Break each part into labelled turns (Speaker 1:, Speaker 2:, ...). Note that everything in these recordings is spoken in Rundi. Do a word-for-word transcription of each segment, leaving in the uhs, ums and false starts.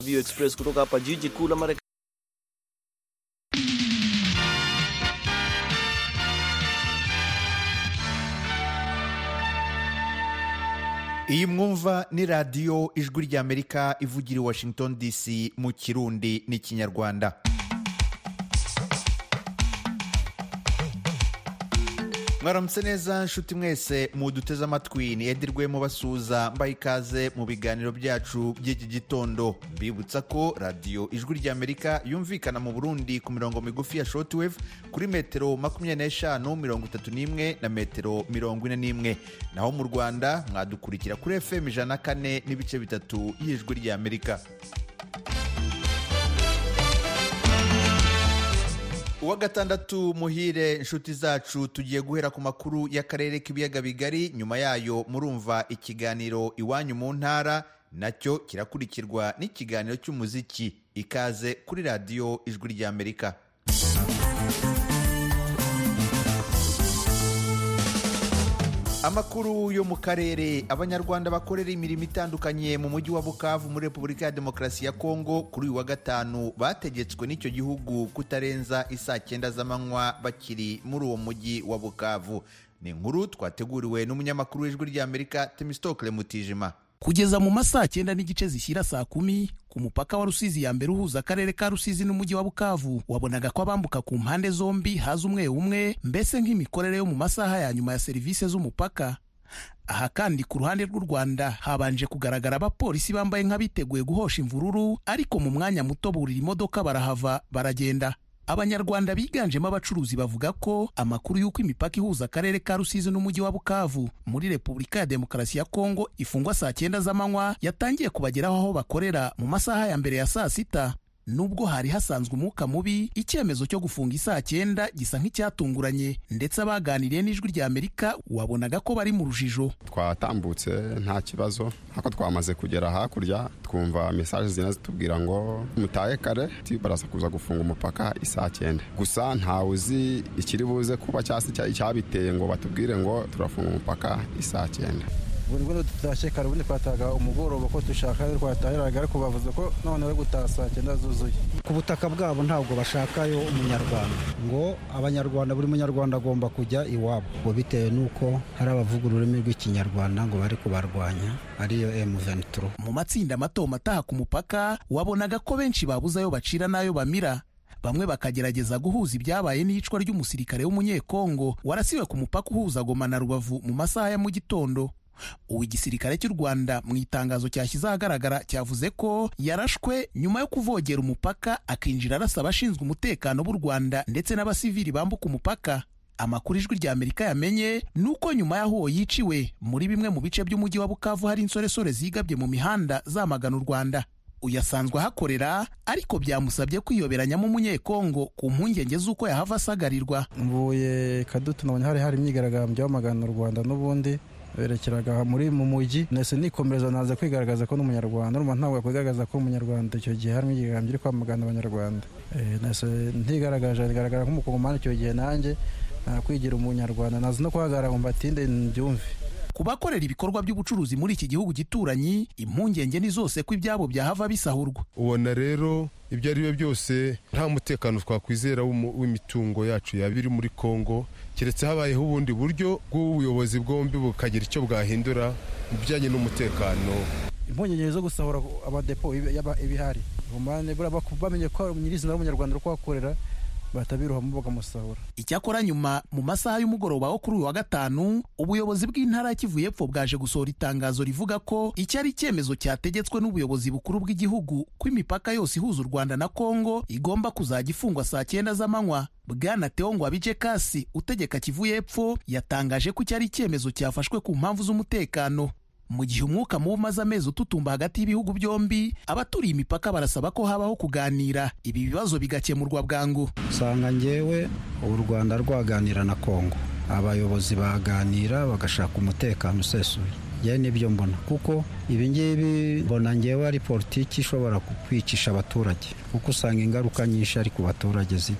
Speaker 1: View Express kutoka hapa jiji kuu la Marekani.
Speaker 2: Iyi mwumva ni radio Ijwi ry'Amerika ivugira i Washington D C mu Kirundi n'ikinyarwanda. Mwaramutse neza nshuti mwese muduteze amatwi, ni Edirwe mu basuza mbaye ikaze mu biganiro byacu by'iki gitondo. Mbibutsa ko radio Ijwi ry'Amerika yumvikana mu Burundi ku mirongo migufi ya shortwave kuri metero makumyabiri n'eshanu mirongo itatu n'imwe na metero mirongo ine n'imwe, naho mu Rwanda mwadukurikira kuri F M ijana na kane n'ibice bitatu y'Ijwi ry'Amerika. Uwa gatandatu muhire nshuti zacu, tugiye guhera ku makuru y'akarere k'ibiyaga bigari. Nyuma yayo murumva ikiganiro Iwanyu mu ntara, nacyo kirakurikirwa n'ikiganiro cy'umuziki. Ikaze kuri radio Ijwi ry'Amerika. Amakuru yo mu karere. Abanyarwanda bakorera imirimo itandukanye mu mujyi wa Bukavu muri Repubulika ya Demokarasi ya Kongo kuri uyu wa gatanu bategetswe n'icyo gihugu kutarenza isaa cyenda z'amanywa bakiri muri uwo mujyi wa Bukavu. Ni inkuru twateguriwe n'umunyamakuru w'Ijwi ry'Amerika Temistokle Mutijima.
Speaker 3: Kugeza mu masaa cyenda n'igice zishyira saa kumi ku mupaka wa Rusizi ya mbere uhuza akarere ka Rusizi n'umujyi wa Bukavu, wabonaga ko abambuka ku mpande zombi haza umwe umwe, mbese nk'imikorere yo mu masaha ya nyuma ya serivisi z'umupaka. Aha kandi ku ruhande rw'u Rwanda habanje kugaragara abapolisi bambaye nk'abiteguye guhosha imvururu, ariko mu mwanya muto burira imodoka barahava baragenda. Abanyarwanda biganjemo abacuruzi bavuga ko amakuru y'uko imipaka ihuza akarere ka Rusizi n'umujyi wa Bukavu muri Repubulika ya Demokarasi ya Kongo ifungwa saa cyenda z'amanywa yatangiye kubageraho aho bakorera mu masaha ya mbere ya saa sita. Nubwo hari hasanzwe umwuka mubi, icyemezo cyo gufunga isaa cyenda gisa nk'icyatunguranye, ndetse abaganiriye n'Ijwi ry'Amerika wabonaga ko bari mu rujijo.
Speaker 4: Twatambutse nta kibazo, hako twamaze kugera hakurya twumva message zina zitubwira ngo mutaye kare baraza kuza gufunga umupaka isaa cyenda. Gusa nta uzi ikiri buze kuba cyasi cyabiteye ngo batubwire ngo turafunga umupaka isaa cyenda.
Speaker 5: Ubwo tutashekara ubundi twataga umugoroba ko dushaka twatahiraga, ariko bavuze ko none we gutasa cyenda zuzuye.
Speaker 6: Ku butaka bwabo ntabwo bashakayo umunyarwanda, ngo abanyarwanda buri munyarwanda agomba kujya iwabo, ngo bitewe nuko hari abavuga ururimi rw'ikinyarwanda ngo bari kubarwanya ariyo M vingt-trois.
Speaker 3: Mu matsinda mato mataha ku mupaka wabonaga ko benshi babuze ayo bacira n'ayo bamira. Bamwe bakagerageza guhuza ibyabaye n'iyicwa ry'umusirikare w'umunyekongo warasiwe ku mupaka uhuza Goma na Rubavu mu masaha ya mu gitondo. Ubu igisirikare cy'u Rwanda mu itangazo cyashyize ahagaragara cyavuze ko yarashwe nyuma yo kuvogera umupaka akinjira arasa abashinzwe umutekano b'u Rwanda ndetse n'abasivili bambuka umupaka. Amakuru Ijwi ry'Amerika yamenye nuko nyuma y'aho yiciwe muri bimwe mu bice by'umujyi wa Bukavu hari insoresore zigabye mu mihanda zamagana u Rwanda. Uyasanzwe ahakorera, ariko byamusabye kwiyoberanyamo umunyekongo ku mpungenge z'uko yahava asagarirwa.
Speaker 5: Mvuye Kadutu nabonye hari hari imyigaragambyo y'amagana u Rwanda n'ubundi berekeraga muri mu mujyi, nese nikomereza naza kwigaragaza ko n'umunyarwanda, urumva ntabwo yakwigaragaza ko umunyarwanda. Icyo gihe hari imyigaragambyo iri kwamagana abanyarwanda, eh nese ntigaragaje bigaragara nk'umukongomani. Icyo gihe nanjye nakwigira umunyarwanda, naza no kwagaragara ngo mbatinde mbyumve.
Speaker 3: Kubakorera ibikorwa by'ubucuruzi muri iki gihugu gituranyi, impungenge ni zose ko ibyabo byahava bisahurwa.
Speaker 7: Ubona rero ibyo ari byo byose nta mutekano twakwizera w'imitungo yacu yabiri muri Kongo, keretse habayeho ubundi buryo bw'ubuyobozi bwombi bukagira icyo bwahindura mu bijyanye n'umutekano.
Speaker 5: Impungenge zo gusahura abadepo ibihari, umane bamenye ko nyirizina w'umunyarwanda uri kwakorera batabiruhamo bakamusahura.
Speaker 3: Icyakora nyuma mu masaha y'umugoroba wo kuri uyu wa gatanu, ubuyobozi bw'intara ya Kivu y'Epfo bwaje gusohora itangazo rivuga ko iki ari icyemezo cyategetswe n'ubuyobozi bukuru bw'igihugu ko imipaka yose ihuza u Rwanda na Kongo igomba kuzajya ifungwa saa cyenda z'amanywa. Bwana Theo Ngwabije Kasi utegeka Kivu y'Epfo yatangaje ko iki ari icyemezo cyafashwe ku mpamvu z'umutekano. Mu gihe umwuka mubi umaze amezi ututumba hagati y'ibihugu byombi, abaturiye imipaka barasaba ko habaho kuganira ibi bibazo bigakemurwa bwangu.
Speaker 6: Usanga ngewe u Rwanda rwaganira na Kongo, abayobozi baganira bagashaka umutekano usesuye. Ye nibyo mbona, kuko ibi ngibi mbona ngewe ari politiki ishobora kwicisha abaturage, kuko usanga ingaruka nyinshi ari ku baturage zijya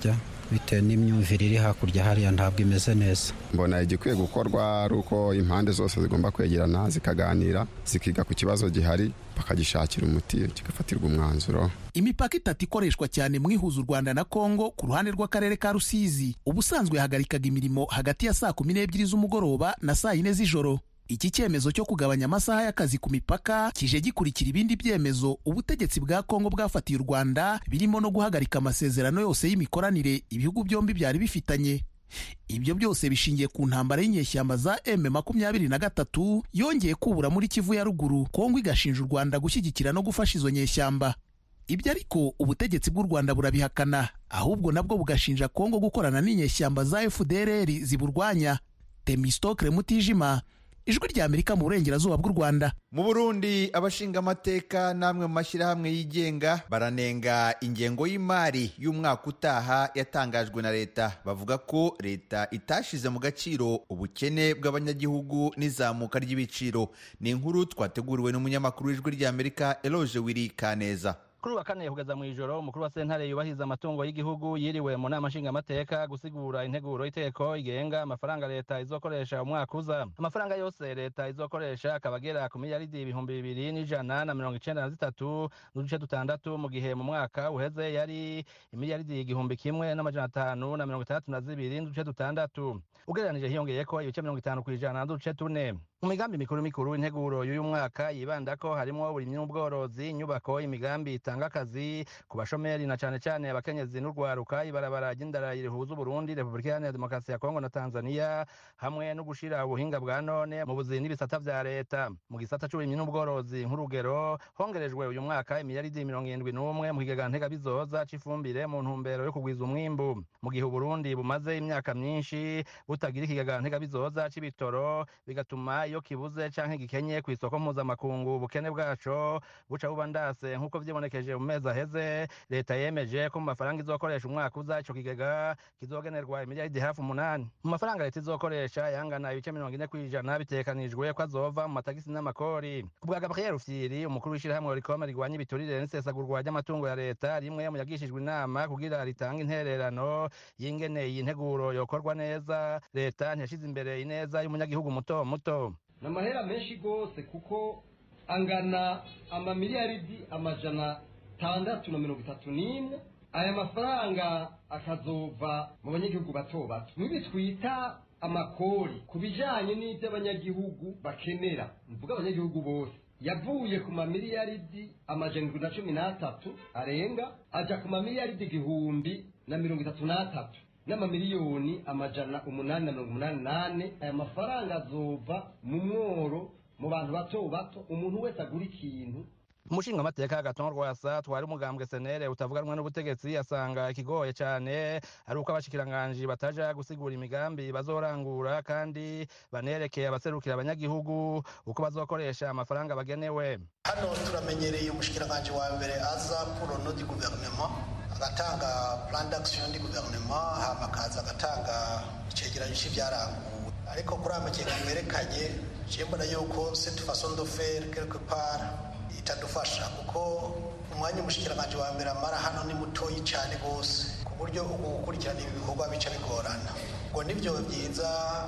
Speaker 6: bitewe n'imyumvire iri hakurya hariya ntabwo imeze neza.
Speaker 4: Mbona igikwiye gukorwa ari uko impande zose zigomba kwegerana zikaganira zikiga ku kibazo gihari bakagishakira umuti kigafatirwa umwanzuro.
Speaker 3: Imipaka itatu ikoreshwa cyane mu ihuza u Rwanda na Kongo ku ruhande rw'akarere ka Rusizi ubusanzwe yahagarikaga imirimo hagati ya saa kumi n'ebyiri z'umugoroba na saa yine z'ijoro. Iki cyemezo cyo kugabanya amasaha y'akazi ku mipaka kije gikurikira ibindi byemezo ubutegetsi bwa Kongo bwafatiye u Rwanda birimo no guhagarika amasezerano yose y'imikoranire ibihugu byombi byari bifitanye. Ibyo byose bishingiye ku ntambara y'inyeshyamba za M makumyabiri na gatatu yongeye kubura muri Kivu ya ruguru, Kongo igashinja u Rwanda gushyigikira no gufasha izo nyeshyamba. Ibyo ariko ubutegetsi bw'u Rwanda burabihakana, ahubwo nabwo bugashinja Kongo gukorana n'inyeshyamba za F D L R ziburwanya. Temistokle Mutijima, Ijwi rya Amerika mu burengerazuba bw'u Rwanda.
Speaker 2: Mu Burundi abashinga amateka namwe mu mashyirahamwe yigenga baranenga ingengo y'imari y'umwaka utaha yatangajwe na leta. Bavuga ko leta itashize mu gaciro ubukene bw'abanyagihugu n'izamuka ry'ibiciro. Ni inkuru twateguriwe n'umunyamakuru w'Ijwi rya Amerika Eloge Wiri Kaneza.
Speaker 8: Kuri wa kane kugeza mu ijoro umukuru wa sentare yubahiza amatungo y'igihugu yiriwe mu nama nshinga amateka gusigura integuro y'iteko igenga amafaranga leta izokoresha umwaka uza. Amafaranga yose leta izokoresha akabagera ku miliyaridi ibihumbi bibiri n'ijana na mirongo icenda na zitatu n'uduce dutandatu mu gihe mu mwaka uheze yari imiliyaridi igihumbi kimwe n'amajana atanu na mirongo itandatu na zibiri n'uduce dutandatu. Ugereranije hiyongeyeko ibice mirongo itanu kw'ijana n'uduce tune. Mu migambi mikuru mikuru integuro y'uyu mwaka yibandako harimo uburimyi n'ubworozi, inyubako, imigambi itanga akazi ku bashomeri na cane cane abakenyezi n'urwaruka, ibarabara ry'indara rihuza Burundi, Republika Iharanira Demokarasi ya Kongo na Tanzania, hamwe no gushira ubuhinga bwa none mu buzi n'ibisata vya leta. Mu gisata c'uburimyi n'ubworozi nk'urugero hongerejwe uyu mwaka imiliyaridi mirongo irindwi n'umwe mu kigega ntegabizoza c'ifumbire mu ntumbero yo kugwiza umwimbu. Mu gihe Burundi bumaze imyaka myinshi butagira ikigega ntegabizoza c'ibitoro bigatuma iyo kibuze canke gikenye ku isoko mpuzamakungu ubukene bwaco buca buba ndase nk'uko vyibonekeje mu mezi aheze. Leta yemeje ko mu mafaranga izokoresha umwaka uza ico kigega kizogenerwa imiliyaridi hafi umunani. Mu mafaranga leta izokoresha yangana ibice mirongo ine kw'ijana bitekanijwe ko azova mu matagisi n'amakori. Ku bwa Gabriel Rufyiri umukuru w'ishirahamwe rikoma rigwanya ibiturire n'isesagurwa ry'amatungo ya leta rimwe mu yagishijwe inama kugira ritanga intererano y'ingene iyi nteguro yokorwa neza, leta ntiyashize imbere ineza y'umunyagihugu muto muto.
Speaker 9: Namahera menshi gose kuko angana amamiliyaridi amajana tandatu na mirongo itatu n'imwe. Aya mafaranga akazova mu banyagihugu bato bato nibi twita amakori ku bijanye n'ivyo abanyagihugu bakenera. Mvuga abanyagihugu bose yavuye ku mamiliyaridi amajana indwi na cumi n'atatu arenga aja ku mamiliyaridi igihumbi na mirongo itatu n'atatu n'amamiliyoni amajana umunani na mirongo umunani nane. Aya mafaranga azova mu mworo mu bantu bato bato, umuntu wese agura ikintu.
Speaker 8: Umushinga amateka Agathon Rwasa twari umugambwe senere utavuga rumwe n'ubutegetsi asanga ikigoye cyane ari uko abashikiranganji bataja gusigura imigambi bazorangura kandi banerekeye abaserukira abanyagihugu uko bazokoresha amafaranga bagenewe.
Speaker 10: Hano turamenyereye umushikiranganji wa mbere aza pour le nom du gouvernement agatanga plan d'action du gouvernement hama kaza agatanga icegeranyo cy'ibyaranguwe, ariko kuri amakeka yerekanye cyembona yuko cette façon de faire quelque part itadufasha kuko umwanya umushikiranganje wa mbere amara hano ni mutoyi cyane gose ku buryo gukurikirana ibi bikorwa bica bigorana. Ngo nivyo byiza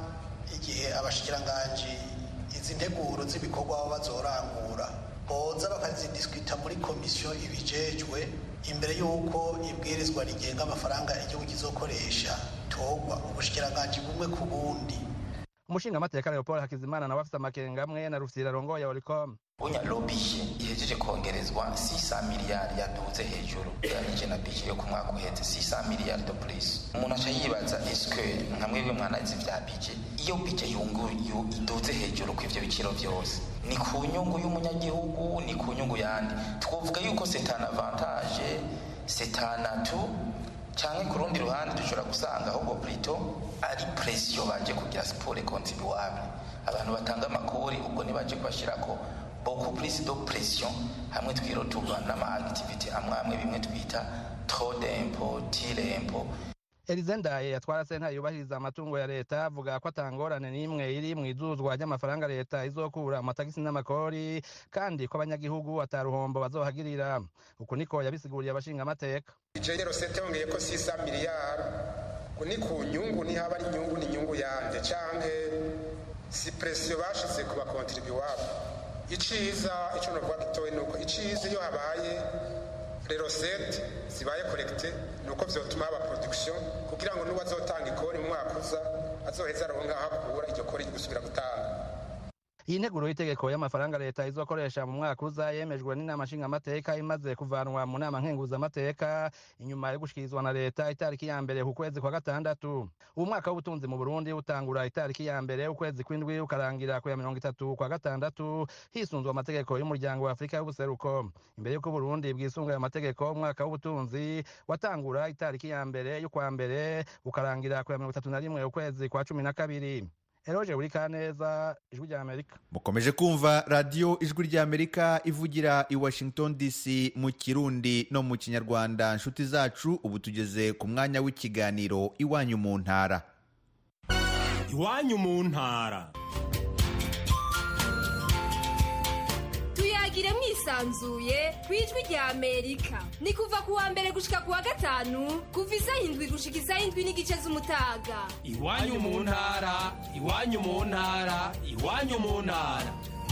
Speaker 10: igihe abashikiranganje izi nteguro z'ibikorwa baba bazorangura boza bakazidiskuta muri komisiyo ibijejwe imbere yuko ibwirizwa rigenga amafaranga igihugu kizokoresha togwa ubushikiranganje bumwe ku bundi.
Speaker 8: Umushinga amateka Leopold Hakizimana na wafisa makenga amwe na Rufyiri arongoye ya Oricom.
Speaker 11: Unya lobishe ihejeje kongerezwa six cents miliyari yaduze hejuru yanije na bije yo kumwaka uheze six cents miliyari de plus. Umuntu acha yibaza eske nkamwebwe mwanazi vya bije iyo bije yungu yo iduze hejuru ku ivyo biciro byose ni ku nyungu y'umunyagihugu ni ku nyungu yandi. Twovuga yuko c'est un avantage c'est un atout cyangwa ku rundi ruhande dushobora gusanga ahubwo plutôt ari pression baje kugira sport contribuable. Abantu batanga amakori ubwo nibaje kubashirako beaucoup plus de pression hamwe twirotuba n'ama activité amwe amwe bimwe twita trop d'impôt, tire impôt.
Speaker 8: Elizendaye yatwara sentare yubahiriza amatungo ya leta avuga ko atangorane n'imwe iri mu izuzwa ry'amafaranga leta izokura amatagisi n'amakori kandi ko abanyagihugu ataruhombo bazohagirira. Uku niko yabisiguriye abashinga amateka.
Speaker 12: Ije rosete yongeye ko six miliyari kuni ku nyungu ni haba ari nyungu ni nyungu yande canke si pressio bashize ku bakontribuwabo. Iciza ico no vuga gitoye nuko iciza iyo habaye les recettes zibaye collecte nuko vyotuma aba production kugira ngo nuwazotanga ikori mu mwaka uza azoheza aronga hakura iryo kori gusubira gutanga.
Speaker 8: Iyi nteguro y'itegeko y'amafaranga leta izokoresha mu mwaka uza yemejwe n'inama nshingamateka imaze kuvanwa mu nama nkenguzamateka inyuma yo gushikirizwa na leta itariki ya mbere ku kwezi kwa gatandatu. Uwo mwaka w'ubutunzi mu Burundi utangura itariki ya mbere ukwezi kw'indwi ukarangira ku ya mirongo itatu kwa gatandatu hisunzwe amategeko y'umuryango wa Afrika y'ubuseruko. Imbere y'uko Burundi bwisunga ayo mategeko, umwaka w'ubutunzi watangura itariki ya mbere y'ukwa mbere ukarangira ku ya mirongo itatu na rimwe ukwezi kwa cumi na kabiri. Eroje Burikaneza, Ijwi rya Amerika.
Speaker 2: Mukomeje kumva radio Ijwi rya Amerika ivugira i Washington D C mu Kirundi no mu Kinyarwanda. Nshuti zacu, ubu tugeze ku mwanya w'ikiganiro Iwanyu mu ntara.
Speaker 13: Iwanyu mu ntara.
Speaker 14: Tuyagire mwisanzuye kwijwi rya Amerika. Ni kuva kuwa mbere gushika kuwa gatanu, kuva isaha indwi gushika isaha indwi n'igice z'umutaga.
Speaker 13: Iwanyu mu ntara, iwanyu mu ntara, iwanyu mu ntara.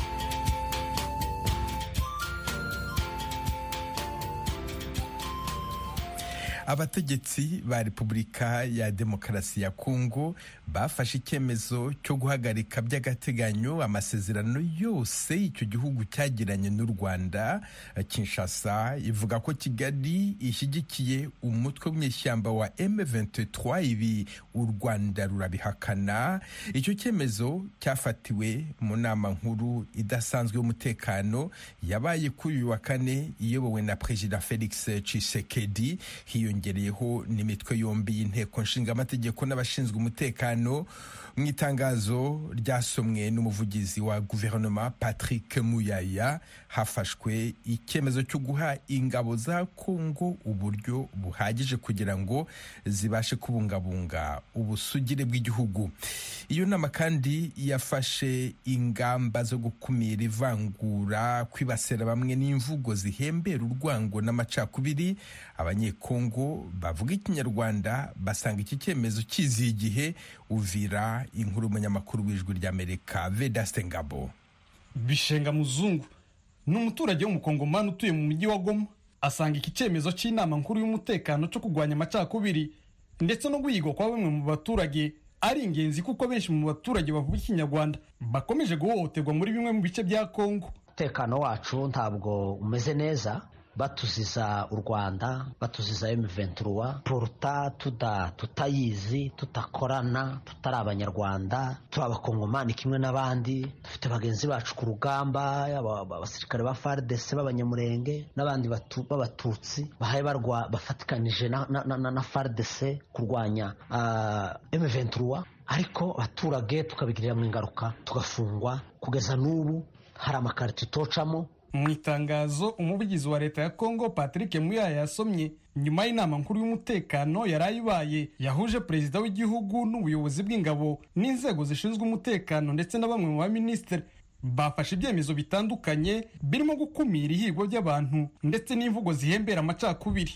Speaker 15: Abategetsi ba Repubulika ya Demokarasi ya Kongo bafashe icyemezo cyo guhagarika by'agateganyo amasezerano yose icyo gihugu cyagiranye n'u Rwanda. Kinshasa ivuga ko Kigali ishyigikiye umutwe w'ishyamba wa M vingt-trois, ibi u Rwanda rurabihakana. Icyo cyemezo cyafatiwe mu nama nkuru idasanzwe y'umutekano yabaye kuri uyu wa kane iyobowe na Perezida Felix Tshisekedi. Hiyo yongereyeho n'imitwe yombi y'inteko nshingamategeko n'abashinzwe umutekano. Mu itangazo ryasomwe n'umuvugizi wa guverinoma Patrick Muyaya, hafashwe icyemezo cyo guha ingabo za Kongo uburyo buhagije kugira ngo zibashe kubungabunga ubusugire bw'igihugu. Iyo nama kandi yafashe ingamba zo gukumira ivangura, kwibasira bamwe n'imvugo zihembera urwango n'amacakubiri. Abanyekongo bavuga Ikinyarwanda basanga iki cyemezo kiziye igihe. Uvira inkuru umunyamakuru w'Ijwi ry'Amerika Vedaste Ngabo.
Speaker 16: Bishenga Muzungu n'umuturage w'umukongomani utuye mu mujyi wa Goma asanga iki cyemezo cy'inama nkuru y'umutekano cyo kugwanya amacakubiri ndetse no guhigwa kwa bamwe mu baturage ari ingenzi, kuko benshi mu baturage bavuga Ikinyarwanda bakomeje guhohoterwa muri bimwe mu bice bya Kongo.
Speaker 17: Umutekano wacu ntabwo umeze neza, batuziza u Rwanda, batuziza M vingt-trois, porta tuda tutayizi, tutakorana, tutari abanyarwanda, turi abakongomani kimwe n'abandi. Dufite bagenzi bacu ku rugamba, abasirikare ba F A R D C b'abanyamurenge n'abandi b'abatutsi bahaye barwa bafatikanije na, na, na, na F A R D C kurwanya uh, M vingt-trois, ariko abaturage tukabigirira mu ingaruka, tugafungwa. Kugeza n'ubu hari amakarito tocamo.
Speaker 16: Mu itangazo umuvugizi wa leta ya Kongo Patrick Muyaya yasomye nyuma y'inama nkuru y'umutekano yarayibaye yahuje perezida w'igihugu n'ubuyobozi bw'ingabo n'inzego zishinzwe umutekano ndetse na bamwe mu baministeri, bafashe ibyemezo bitandukanye birimo gukumira ihigwa ry'abantu ndetse n'imvugo zihembera amacakubiri.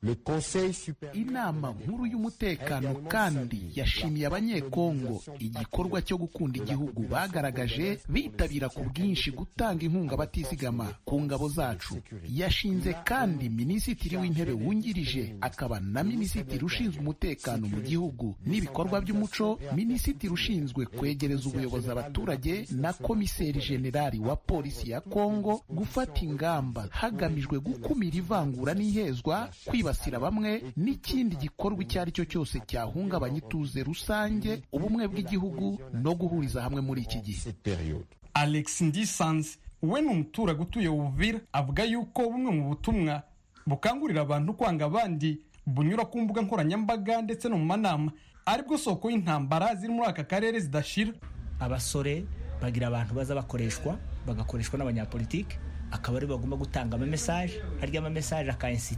Speaker 3: Inama nkuru y'umutekano kandi yashimiye abanyekongo igikorwa cyo gukunda igihugu bagaragaje bitabira ku bwinshi gutanga inkunga batizigama ku ngabo zacu. Yashinze kandi minisitiri w'intebe wungirije akaba na minisitiri ushinzwe umutekano mu gihugu n'ibikorwa by'umuco, minisitiri ushinzwe kwegereza ubuyobozi abaturage na komiseri generali wa polisi ya Kongo gufata ingamba hagamijwe gukumira ivangura n'ihezwa, kwiba basira bamwe n'ikindi gikorwa icyo ari cyo cyose cyahungabanya ituze rusange, ubumwe bw'igihugu no guhuriza hamwe muri iki gihe.
Speaker 16: Alex Ndisanze we ni umuturage utuye Uvira, avuga yuko bumwe mu butumwa bukangurira abantu kwanga abandi bunyura ku mbuga nkoranyambaga ndetse no mu manama aribwo soko y'intambara ziri muri aka karere zidashira.
Speaker 18: Abasore bagira abantu baza bakoreshwa bagakoreshwa n'abanyapolitike, akaba ari bagomba gutanga ama message, harya ama message akainsita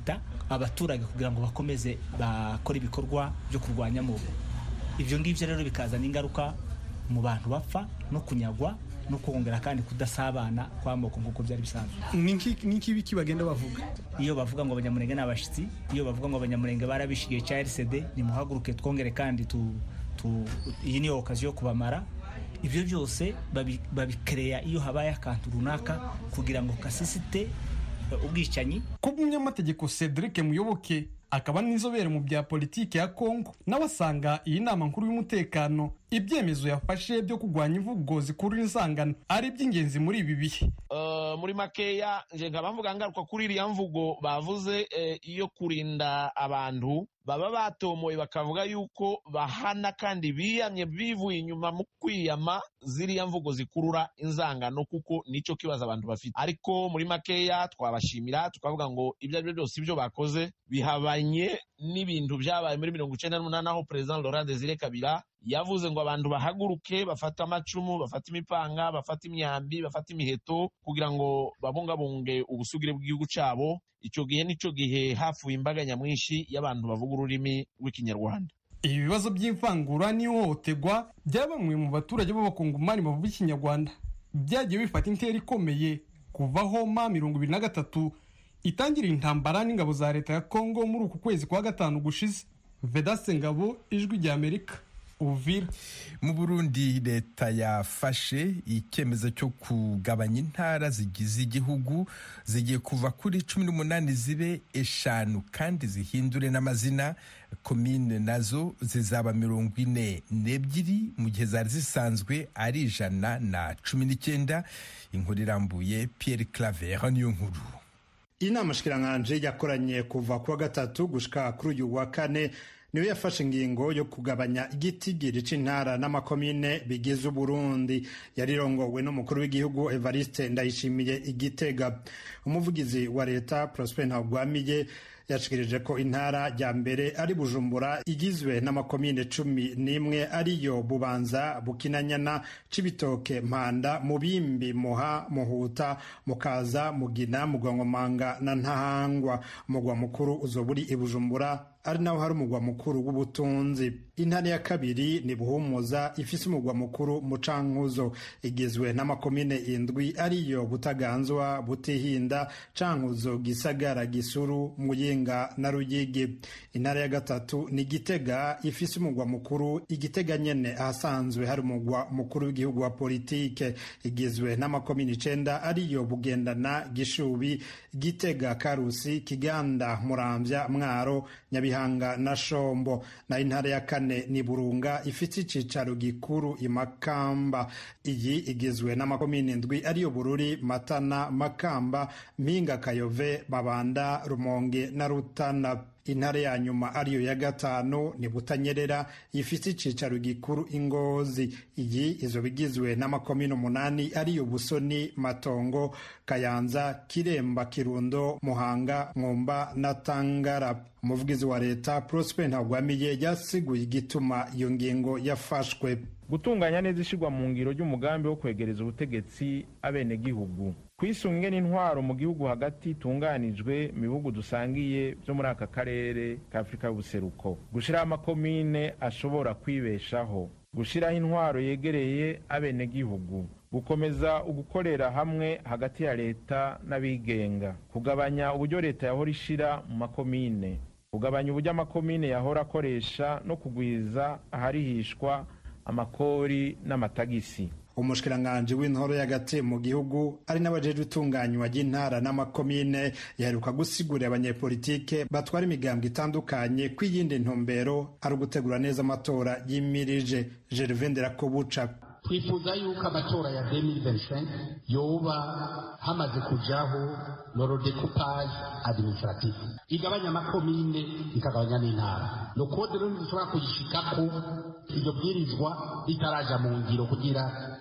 Speaker 18: abaturage kugira ngo bakomeze bakora ibikorwa byo kurwanya mubu. Ibyo ngibyo rero bikazana ingaruka mu bantu bapfa no kunyagwa no kongera kandi kudasabana kw'amoko nk'uko byari bisanzwe.
Speaker 16: Niki biki bagenda bavuga
Speaker 18: iyo bavuga ngo abanyamurenge n'abashitsi, iyo bavuga ngo abanyamurenge barabishigiye cya R C D, ni muhaguruke twongere kandi tu, tu iyi ni okaziyo kubamara. Ibyo byose babikereya iyo habaye akantu runaka kugira ngo kasisite ubwicanyi.
Speaker 16: Kubw'umunyamategeko Cedric Muyoboke akaba n'inzobere mu bya politiki ya Kongo, nawe asanga iyi nama nkuru y'umutekano ibyemezo yafashe byo kurwanya imvugo zikurura insangano ari iby'ingenzi muri ibi bihe.
Speaker 19: Uh, muri makeya nje nkaba mvuga ngaruka kuri iriya mvugo bavuze eh, iyo kurinda abantu baba batomoye bakavuga yuko bahana kandi biyamye bivuye inyuma mu kwiyama ziriya mvugo zikurura inzangano, kuko nico kibazo abantu bafite. Ariko muri makeya twabashimira tukavuga ngo ibyo ari byo byose ibyo bakoze bihabanye n'ibintu byabaye muri mirongo icenda n'umunani aho President Laurent Desire Kabila yavuze ngo abantu bahaguruke bafata amacumu, bafata imipanga, bafata imyambi, bafata imiheto kugira ngo babungabunge ubusugire bw'igihugu cyabo. Icyo gihe nico gihe hafuye imbaga nyamwinshi y'abantu bavuga ururimi rw'ikinyarwanda.
Speaker 16: Ibi bibazo by'imvangura n'ihohoterwa bya bamwe mu baturage b'abakongomani bavuga ikinyarwanda byagiye bifata intera ikomeye kuva Homa mirongo ibiri na gatatu itangira intambara n'ingabo za leta ya Kongo muri uku kwezi kwa gatanu gushize. Vedaste Ngabo, Ijwi rya Amerika, Uvira.
Speaker 15: Mu Burundi leta yafashe icyemezo cyo kugabanya intara zigize igihugu zigiye kuva kuri cumi n'umunani zibe eshanu kandi zihindure n'amazina. Komine nazo zizaba mirongo ine n'ebyiri mu gihe zari zisanzwe ari ijana na cumi n'icyenda. Inkuru irambuye Pierre Claver niyo nkuru.
Speaker 20: Inama shikiranganje yakoranye kuva kuwa gatatu gushika kuri uyu wa kane niwe yafashe ingingo yo kugabanya igitigiri c'intara n'amakomine bigize Burundi. Yarirongowe n'umukuru w'igihugu Evariste Ndayishimiye Igitega. Umuvugizi wa leta Prosper Ntagwamiye yashikirije ko intara ya mbere ari Bujumbura igizwe n'amakomine cumi n'imwe ariyo Bubanza, Bukinanyana, Cibitoke, Mpanda, Mubimbi, Muha, Muhuta, Mukaza, Mugina, Mugongomanga na Ntahangwa. Umugwa mukuru uzoburi i Bujumbura ari naho hari umugwa mukuru w'ubutunzi. Intara ya kabiri ni Buhumuza ifise umugwa mukuru mu Cankuzo, igizwe n'amakomine indwi ariyo Butaganzwa, Butihinda, Cankuzo, Gisagara, Gisuru, Muyinga na Ruyigi. Intara ya gatatu ni Gitega ifise umugwa mukuru Igitega nyene ahasanzwe hari umugwa mukuru w'igihugu wa politike, igizwe n'amakomine icenda ariyo Bugendana, Gishubi, Gitega, Karusi, Kiganda, Muramvya, Mwaro, Nyabihanga na Shombo. Na intara ya kane ni Burunga ifite icicaro gikuru Imakamba. Iyi igizwe n'amakomine indwi ariyo Bururi, Matana, Makamba, Mpinga, Kayove, Mabanda, Rumonge na Rutana. Intara ya nyuma ariyo ya gatanu ni Butanyerera ifite icicaro gikuru Ingozi. Iyi izo bigizwe n'amakomine umunani ariyo Busoni, Matongo, Kayanza, Kiremba, Kirundo, Muhanga, Mwumba na Tangara. Umuvugizi wa leta Prosper Ntagwamiye yasiguye igituma iyo ngingo yafashwe.
Speaker 19: Gutunganya neza ishirwa mu ngiro ry'umugambi wo kwegereza ubutegetsi abene gihugu, kwisunga n'intwaro mu gihugu hagati tunganijwe mu bihugu dusangiye byo muri aka karere ka Afrika y'ubuseruko, gushira amakomine ashobora kwibeshaho, gushiraho intwaro yegereye abene gihugu, gukomeza ugukorera hamwe hagati ya leta n'abigenga, kugabanya uburyo leta yahora ishira mu makomine, kugabanya uburyo amakomine yahora akoresha no kugwiza aharihishwa amakori n'amatagisi.
Speaker 20: Umushikiranganje w'intoro y'agati mu gihugu ari n'abajeje utunganywa ry'intara n'amakomine yaheruka gusigurira abanyepolitike batwara imigambwe itandukanye kw'iyindi ntumbero ari ugutegura neza amatora yimirije. Gervais Nderakobuca:
Speaker 21: twifuza yuko amatora ya deux mille vingt-cinq yoba hamaze kujaho loro decoupage administratif, igabanya amakomine ikagabanya n'intara. No kode rero dushobora kuyishikako iryo bwirizwa ritaraja mu ngiro kugira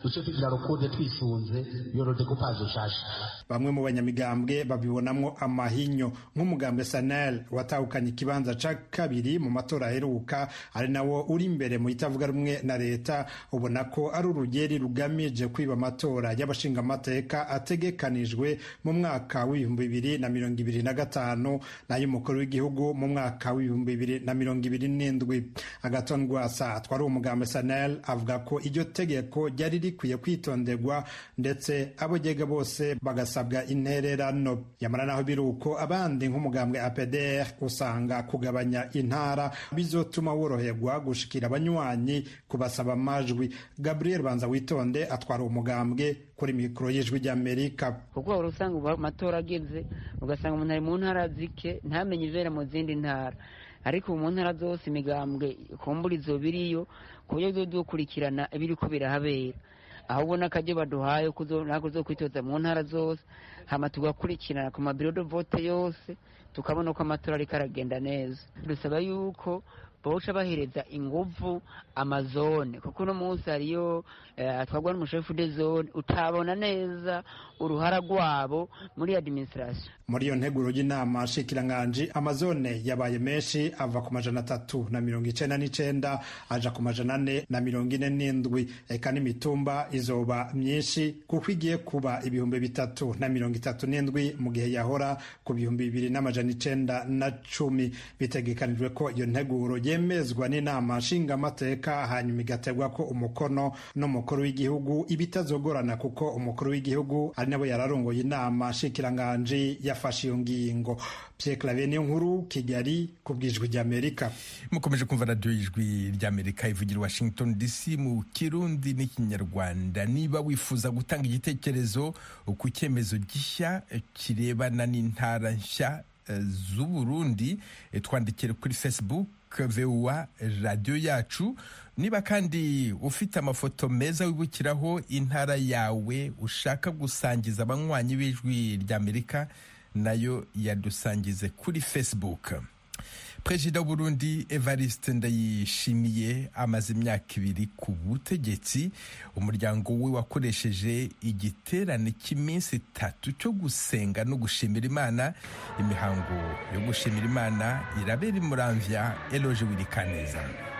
Speaker 21: duce tugira rokode twisunze iyo rodekupaje nshasha.
Speaker 20: Bamwe mu banyamigambwe babibonamwo amahinyo nk'umugambwe Sanel watahukanye ikibanza ca kabiri mu matora aheruka ari nawo uri imbere mu itavuga rumwe na leta, ubona ko ari urugeri rugamije kwiba amatora y'abashinga amateka ategekanijwe mu mwaka w'ibihumbi bibiri na mirongo ibiri na gatanu n'ay'umukuru w'igihugu mu mwaka w'ibihumbi bibiri na mirongo ibiri n'indwi. Agathon Rwasa atwara umugambwe Sanel avuga ko iryo tegeko ryari rikwiye kwitonderwa ndetse abo ryega bose bagasabwa intererano. Yamara naho biruko abandi nk'umugambwe A P D R usanga kugabanya intara bizotuma woroherwa gushikira abanywanyi kubasaba amajwi. Gabriel Banza Witonde atwara umugambwe kuri mikoro y'ijwi ry'Amerika.
Speaker 1: Kuko urusanga uba amatora ageze ugasanga umuntu ari mu ntara zike ntamenye ibera mu zindi ntara, ariko mu ntara zose imigambwe kumburizo biriyo ku buryo dukurikirana ibiri ko birahabera, aho ubona akajya baduhaye ntabwo zo kwitoza mu ntara zose, hama tugakurikirana ku mabiro de vote yose tukabona ko amatora ariko aragenda neza. Dusaba yuko bawuca bahereza inguvu amazone, kuko uno munsi hariyo atwagwa n'umushefu de zone utabona neza uruhara rwabo muri administration.
Speaker 20: Muri iyo nteguro y'inama shikiranganji amazone yabaye menshi ava ku majana atatu na mirongo icenda n'icenda aja ku majana ane na mirongo ine n'indwi, eka n'imitumba izoba myinshi kuko igiye kuba ibihumbi bitatu na mirongo itatu n'indwi mu gihe yahora ku bihumbi bibiri n'amajana icenda na cumi. Bitegekanijwe ko iyo nteguro yemezwa n'inama nshingamateka hanyuma igategwa ko umukono n'umukuru w'igihugu, ibitazogorana kuko umukuru w'igihugu ari nabo yararongoye inama shikiranganji yafashe iyo ngingo. Pierre Claver niyo nkuru, Kigali ku bw'ijwi ry'Amerika.
Speaker 15: Mukomeje kumva radio y'ijwi ry'Amerika ivugira Washington D C mu Kirundi n'ikinyarwanda. Niba wifuza gutanga igitekerezo ku cyemezo gishya kirebana n'intara nshya z'u Burundi, twandikire kuri Facebook V O A radio yacu. Niba kandi ufite amafoto meza wibukiraho intara yawe ushaka gusangiza abanywanyi b'ijwi ry'Amerika, nayo yadusangize kuri Facebook. Perezida w'u Burundi Evariste Ndayishimiye amaze imyaka ibiri ku butegetsi. Umuryango we wakoresheje igiterane cy'iminsi itatu cyo gusenga no gushimira Imana. Imihango yo gushimira Imana irabera Muramvya. Eloge Wirikaneza.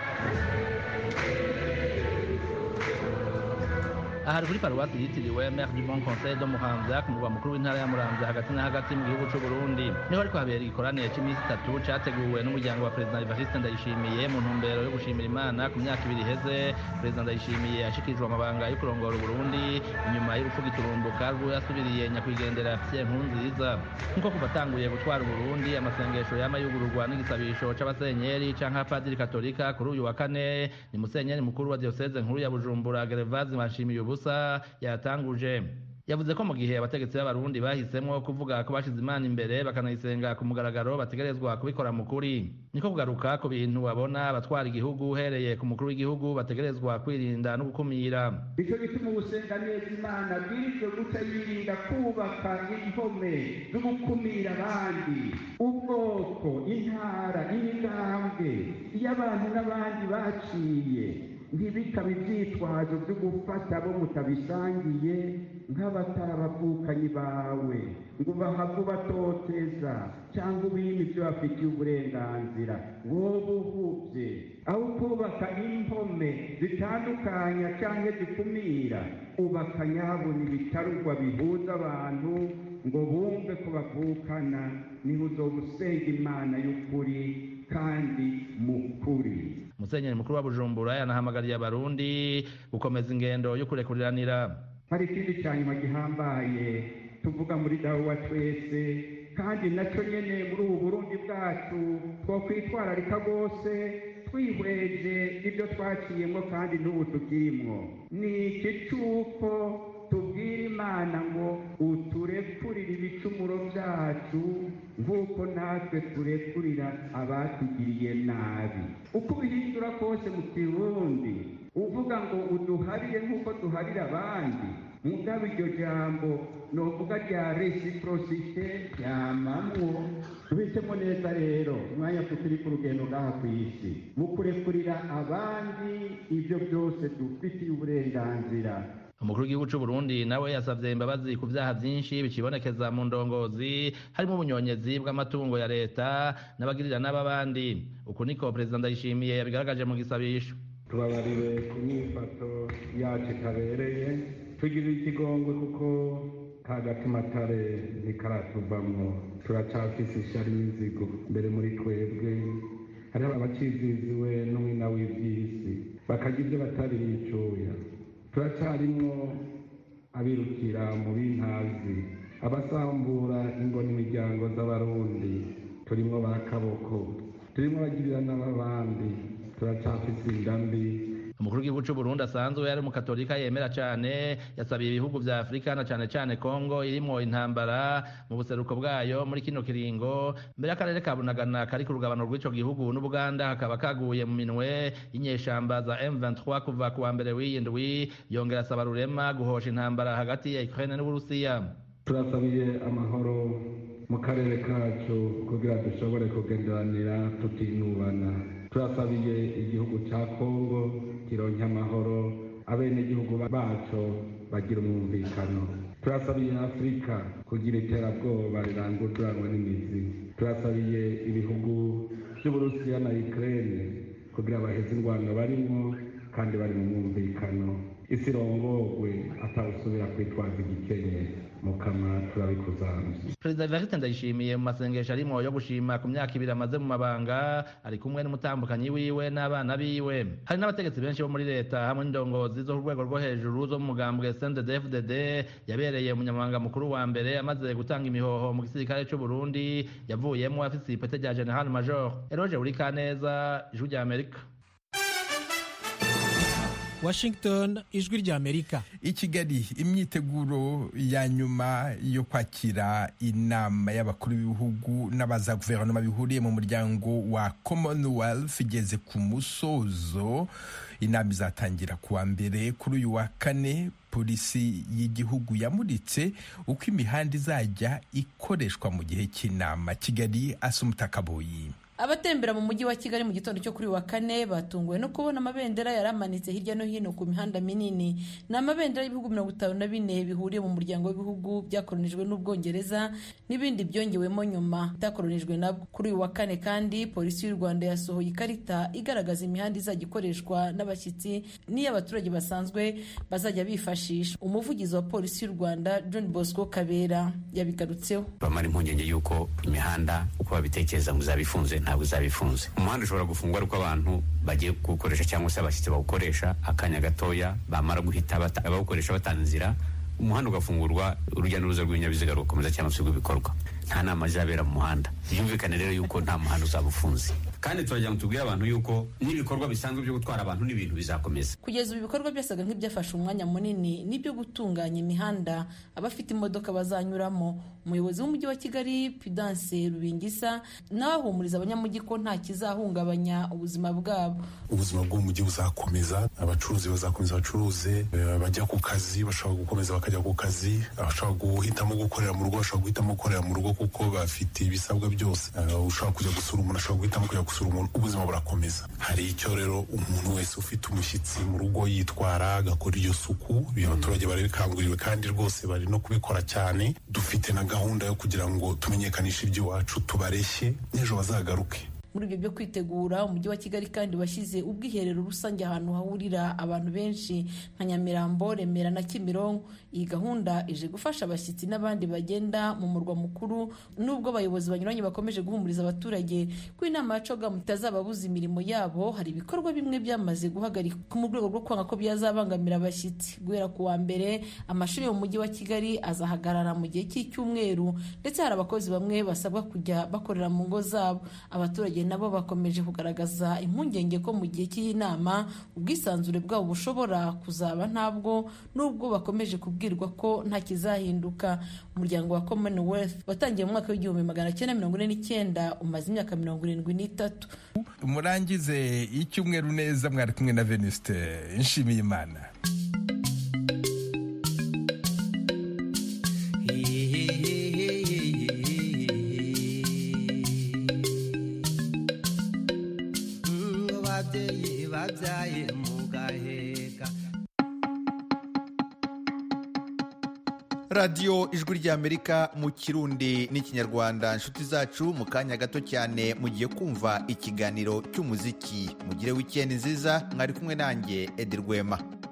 Speaker 8: Ahari kuri paruwasi yitiriwe Mère du Bon Conseil de Muramvya ku murwa mukuru w'intara ya Muramvya hagati na hagati mu gihugu cy'u Burundi, niho ariko habera igikorane cy'iminsi itatu cyateguwe n'umuryango wa Perezida Evariste Ndayishimiye mu ntumbero yo gushimira Imana ku myaka ibiri iheze. Perezida Ndayishimiye yashikirijwe amabanga yo kurongora Burundi inyuma y'urupfu giturumbuka rwo yasubiriye nyakwigendera Pierre Nkurunziza. Nkuko kuva atanguye gutwara Burundi, amasengesho yama yugururwa n'igisabisho c'abasenyeri canke abapadiri katolika. Kuri uyu wa kane ni musenyeri mukuru wa diocese nkuru ya Bujumbura Gervase Manshimiye Ubusa yatanguje. Yavuze ko mu gihe abategetsi b'abarundi bahisemo kuvuga ko bashize Imana imbere bakanayisenga ku mugaragaro bategerezwa kubikora mu kuri. Niko kugaruka ku bintu babona abatwara igihugu uhereye ku mukuru w'igihugu bategerezwa kwirinda no gukumira.
Speaker 22: Icyo gituma ugusenga neza Imana bwirije guca yirinda kubaka impome zo gukumira abandi, ubwoko, intara, imigambwe iyo abantu n'abandi baciye ntibikabe ibyitwazo byo gufata abo mutabisangiye nk'abatarabavukanyi bawe ngo bahave ubatoteza cyangwa ubime ibyo bafitiye uburenganzira. wowe uhubye aho kubaka impome zitandukanya cyangwa zikumira, ubaka nyabona ibitarugwa bihuza abantu ngo bumve ko bavukana. niho uzoba usenga Imana y'ukuri kandi mukuri.
Speaker 8: Musenyeri mukuru wa Bujumbura yanahamagariye abarundi gukomeza ingendo yo kurekuriranira.
Speaker 22: Hari ikindi cyanyuma gihambaye tuvuga muri dawo wa twese, kandi nacyo nyene muri ubu Burundi bwacu twokwitwararika rwose twihweje ibyo twaciyemo kandi n'ubu tukirimwo. ni iki cy'uko tubwira Imana ngo uturekurire ibicumuro byacu nk'uko natwe turekurira abatugiriye nabi. uko ubihindura kose mu Kirundi uvuga ngo uduharire nk'uko duharira abandi, mugabo iryo jambo novuga rya reciprocité ryamamwo. tubitsemo neza rero umwanya tukiri ku rugendo ngaha ku isi mu kurekurira abandi ibyo byose dufitiye uburenganzira.
Speaker 8: umukuru w'igihugu c'u Burundi nawe yasavye imbabazi ku vyaha vyinshi bicibonekeza mu ndongozi harimo ubunyonyezi bw'amatungo ya leta n'abagirira n'ababandi. Uku niko Perezida Ndayishimiye yabigaragaje mu gisabisho.
Speaker 22: Tubabariwe ku myifato yacu itabereye, tugirira ikigongwe kuko kagatimatare ntikaratuvamwo, turacafise ishari n'inzigo mbere muri twebwe. Hariho abaciziziwe n'umwina w'ivy'isi bakagira ivyo batari bicuya. Turacarimwo abirukira mu bintazi, abasambura ingo n'imiryango z'abarundi, turimwo ba kaboko, turimwo bagirira n'ababandi, turacafise indambi.
Speaker 8: Umukuru w'igihugu c'u Burundi asanzwe yari umukatolika yemera cane, yasabiye ibihugu vya Afrika na cane cane Kongo irimwo intambara mu buseruko bwayo muri kino kiringo, mbere y'akarere ka Bunagana kari ku rugabano rw'ico gihugu n'Ubuganda hakaba kaguye mu minwe y'inyeshamba za M vingt-trois kuva ku wa mbere w'iyindwi, yongera asaba Rurema guhosha intambara hagati ya Ukraine n'Uburusiya.
Speaker 22: Turasabiye amahoro mu karere kacu kugira dushobore kugenderanira tutinubana. Turasabiye igihugu ca Kongo kironke amahoro, abenegihugu baco bagira umwumvikano. Turasabiye Afurika kugira iterabwoba rirangururanwa n'imizi. Turasabiye ibihugu vy'Uburusiya na Ukraine kugira baheze ingwano barimwo kandi bari mu mwumvikano. Isi irongorwe atawusubira kwitwaza igikenye. Mukama turabikuzamye.
Speaker 8: Perezida Evariste Ndayishimiye mu masengesho arimwo yo gushima ku myaka ibiri amaze mu mabanga, ari kumwe n'umutambukanyi wiwe n'abana biwe. Hari n'abategetsi benshi bo muri leta hamwe n'indongozi zo ku rwego rwo hejuru zo mu mugambwe C N D D F D D yabereye umunyamabanga mukuru wa mbere amaze gutanga imihoho mu gisirikare c'u Burundi, yavuyemo afise ipete rya General Major. Eroge Urikaneza, Ijwi rya Amerika.
Speaker 5: Washington, Ijwi rya Amerika.
Speaker 15: I Kigali imyiteguro ya nyuma yo kwakira inama y'abakuru b'ibihugu n'abaza guverinoma bihuriye mu muryango wa Commonwealth igeze ku musozo. Inama izatangira kuwa mbere. Kuri uyu wa kane polisi y'igihugu yamuritse uko imihanda izajya ikoreshwa mu gihe cy'inama. Kigali, Asumta Kaboyi.
Speaker 7: Abatembera mu mujyi wa Kigali mu gitondo cyo kuri wa kane batunguwe no kubona amabendera yaramanitse hirya no hino ku mihanda minini. Ni amabendera y'ibihugu mirongo itanu na bine bihuriye mu muryango w'ibihugu byakolonijwe n'Ubwongereza n'ibindi byongewemo nyuma byakolonijwe nabwo. Kuri uyu wa kane kandi polisi y'u Rwanda yasohoye ikarita igaragaza imihanda izajya ikoreshwa n'abashyitsi n'iy'abaturage basanzwe bazajya bifashisha. Umuvugizi wa polisi y'u Rwanda John Bosco Kabera yabigarutseho.
Speaker 23: Bamara impungenge y'uko imihanda uko babitekereza ngo izabifunze ntabwo izabifunze. Umuhanda ushobora gufungwa ariko abantu bagiye gukoresha cyangwa se abashyitsi bawukoresha akanya gatoya bamara guhita bawukoresha batanzira, umuhanda ugafungurwa, urujya n'uruza rw'ibinyabiziga rugakomeza cyangwa se rw'ibikorwa. Nta nama izabera mu muhanda. Byumvikane rero yuko nta muhanda uzaba ufunze, kandi turagira ngo tubwire abantu yuko n'ibikorwa bisanzwe byo gutwara abantu n'ibintu bizakomeza.
Speaker 7: Kugeza ubu ibikorwa byasaga nk'ibyafashe umwanya munini n'ibyo gutunganya imihanda abafite imodoka bazanyuramo. Umuyobozi w'umujyi wa Kigali Prudence Rubingisa nawe ahumuriza abanyamujyi ko nta kizahungabanya ubuzima bwabo.
Speaker 24: Ubuzima bw'umujyi buzakomeza, abacuruzi bazakomeza bacuruze, bajya ku kazi bashobora gukomeza bakajya ku kazi, abashobora guhitamo gukorera mu rugo bashobora guhitamo gukorera mu rugo kuko bafite ibisabwa byose. Ushobora kujya gusura umuntu ashobora guhitamo kujya gusura umuntu. Ubuzima burakomeza. Hari icyo rero umuntu wese ufite umushyitsi mu rugo yitwara agakora iyo suku, abaturage bari bikanguriwe kandi rwose bari no kubikora cyane. Dufite na gahunda yo kugira ngo tumenyekanishe iby'iwacu, tubareshye n'ejo bazagaruke.
Speaker 7: Muri ibyo byo kwitegura umujyi wa Kigali kandi washyize ubwiherero rusange ahantu hahurira abantu benshi nka Nyamirambo, Remera na Kimironko. Iyi gahunda ije gufasha abashyitsi n'abandi bagenda mu murwa mukuru, nubwo abayobozi banyuranye bakomeje guhumuriza abaturage ko inama ya CHOGM itazababuza imirimo yabo. Hari ibikorwa bimwe byamaze guhagarikwa mu rwego rwo kwanga ko byazabangamira abashyitsi. Guhera ku wa mbere amashuri mu mujyi wa Kigali azahagarara mu gihe cy'icyumweru, ndetse hari abakozi bamwe basabwa kujya bakorera mu ngo zabo. Abaturage nabo bakomeje kugaragaza impungenge ko mu gihe cy'inama ubwisanzure bwabo bushobora kuzaba ntabwo, nubwo bakomeje kubwirwa ko nta kizahinduka. Umuryango wa Commonwealth watangiye mu mwaka w'igihumbi magana cyenda mirongo ine n'icyenda umaze imyaka mirongo irindwi n'itatu.
Speaker 15: Murangize icyumweru neza, mwari kumwe na Venuste Nshimiyimana.
Speaker 25: babyaye mugaheka.
Speaker 2: radiyo ijwi ry'amerika mu kirundi n'ikinyarwanda. inshuti zacu, mu kanya gato cyane mugiye kumva ikiganiro cy'umuziki. mugire wikendi nziza, mwari kumwe nanjye Edi Rwema.